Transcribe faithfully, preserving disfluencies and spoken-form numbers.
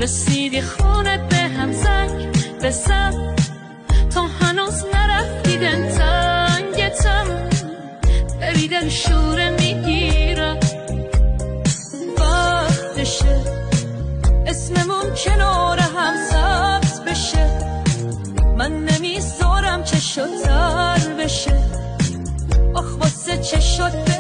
رسیدی خونت به هم زنگ بزن، تا هنوز نرفتی دن تنگتم، بری دل شوره میگیرم. وقتشه اسممون کنار هم ثبت بشه، من نمیذارم چشات تر بشه. آخ واسه چشات